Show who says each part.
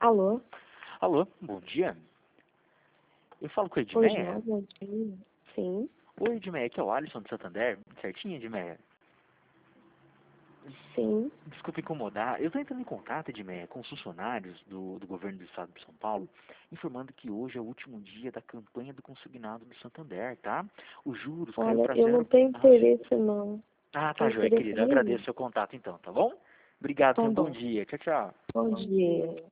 Speaker 1: Alô?
Speaker 2: Alô, bom dia. Eu falo com a
Speaker 1: Oi,
Speaker 2: Edmeia?
Speaker 1: bom dia. Sim,
Speaker 2: Oi, Edmeia, aqui é o Alisson de Santander. Certinho, Edmeia?
Speaker 1: sim.
Speaker 2: Desculpa incomodar. Eu estou entrando em contato, Edmeia, com os funcionários do governo do estado de São Paulo, informando que hoje é o último dia da campanha do consignado do Santander, tá? Os juros caiu
Speaker 1: Olha,
Speaker 2: para
Speaker 1: eu não
Speaker 2: zero.
Speaker 1: tenho
Speaker 2: Ah, sim.
Speaker 1: interesse, não.
Speaker 2: Ah, tá,
Speaker 1: Tenho
Speaker 2: joia,
Speaker 1: interesse
Speaker 2: querida. Eu
Speaker 1: nenhum.
Speaker 2: agradeço o seu contato então, tá bom? Obrigado,
Speaker 1: Tá
Speaker 2: tenha um bom
Speaker 1: bom.
Speaker 2: dia. Tchau, tchau.
Speaker 1: Bom dia.